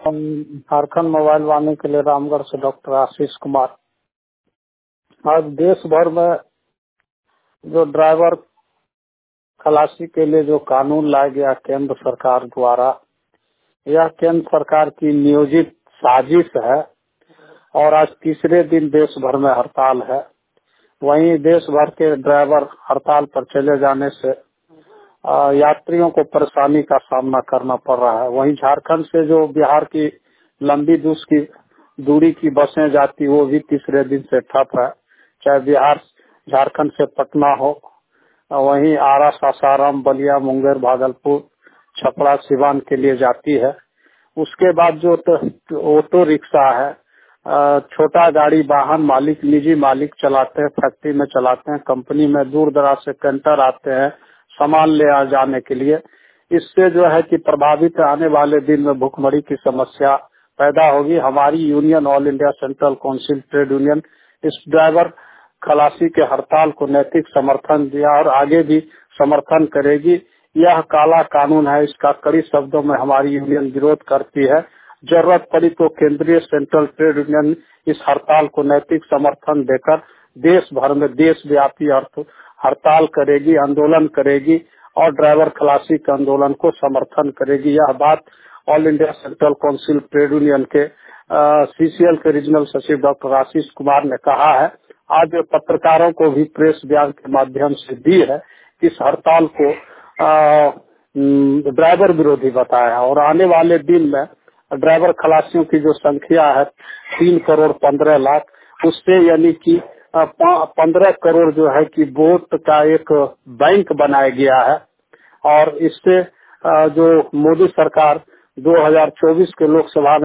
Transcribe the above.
Jharkhand mobile वाणी के लिए रामगढ़ से डॉक्टर आशीष कुमार। आज देश भर में जो ड्राइवर खलासी के लिए जो कानून लाया गया केंद्र सरकार द्वारा, यह केंद्र सरकार की नियोजित साजिश है और आज तीसरे दिन देश भर में हड़ताल है। वहीं देश भर के ड्राइवर हड़ताल पर चले जाने से यात्रियों को परेशानी का सामना करना पड़ रहा है। वहीं झारखंड से जो बिहार की लंबी दूरी की बसें जाती, वो भी तीसरे दिन से ठप है। चाहे बिहार झारखंड से पटना हो, वहीं आरा, सासाराम, बलिया, मुंगेर, भागलपुर, छपरा, सिवान के लिए जाती है। उसके बाद जो ऑटो रिक्शा है, छोटा गाड़ी वाहन मालिक, निजी मालिक चलाते हैं, फैक्ट्री में चलाते हैं, कंपनी में दूर दराज से कैंटर आते हैं सामान ले आ जाने के लिए। इससे जो है कि प्रभावित आने वाले दिन में भूखमरी की समस्या पैदा होगी। हमारी union, all India central council trade union, इस ड्राइवर खलासी के हड़ताल को नैतिक समर्थन दिया और आगे भी समर्थन करेगी। यह काला कानून है, इसका कड़ी शब्दों में हमारी यूनियन विरोध करती है। जरूरत पड़ी तो केंद्रीय सेंट्रल ट्रेड यूनियन इस हड़ताल को नैतिक समर्थन देकर देश भर में देशव्यापी हड़ताल करेगी, आंदोलन करेगी और ड्राइवर खलासी के आंदोलन को समर्थन करेगी। यह बात all India central council trade union के सीसीएल के रीजनल सचिव डॉक्टर आशीष कुमार ने कहा है। आज पत्रकारों को भी प्रेस बयान के माध्यम से दी है कि इस हड़ताल को ड्राइवर विरोधी बताया और आने वाले दिन में ड्राइवर खलासियों की जो संख्या है 3 करोड़ 15 लाख, उससे यानी कि 15 करोड़ जो है कि वोट का एक बैंक बनाया गया है। और इससे जो मोदी सरकार 2024 के लोकसभा